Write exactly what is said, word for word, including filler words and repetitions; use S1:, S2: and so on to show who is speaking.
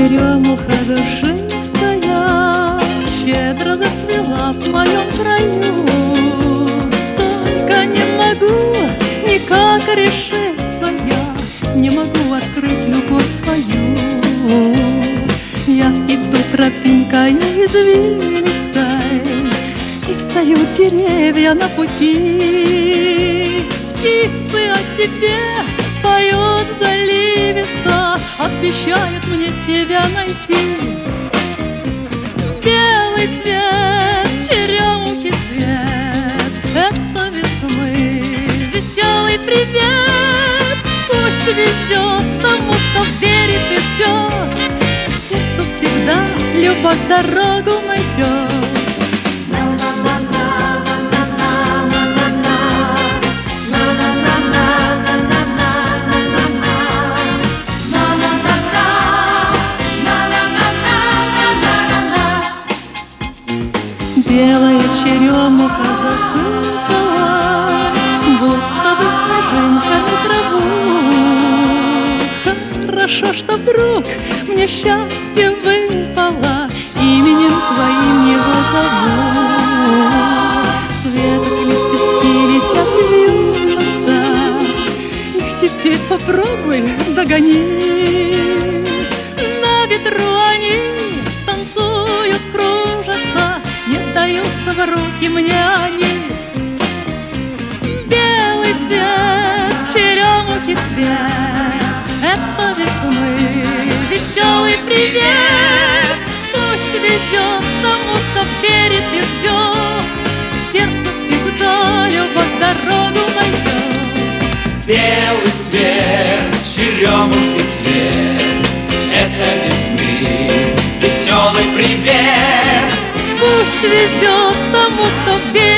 S1: черемуха душистая щедро зацвела в моем краю. Только не могу никак решиться я, не могу открыть любовь свою. Я иду тропинкой извилистой, и встают деревья на пути. Птицы о тебе поют заливисто, обещают мне тебя найти. Белый цвет, черемухи цвет, это весны веселый привет. Пусть везет тому, кто верит и ждет, к сердцу всегда любовь дорогу найдет. Белая черемуха засыпала, будто бы снежинками траву. Хорошо, что вдруг мне счастье выпало, именем твоим его зовут. Светок лепестки летят и вьются, их теперь попробуй догони. На ветру они танцуют, кружатся, не даются в руки мне они. Белый цвет, черемухи цвет, это весны веселый привет. Пусть везет тому, кто верит и ждет, к сердцу всегда любовь дорогу найдет.
S2: Белый цвет, черемухи цвет, это весны веселый привет.
S1: Пусть везет тому, кто верит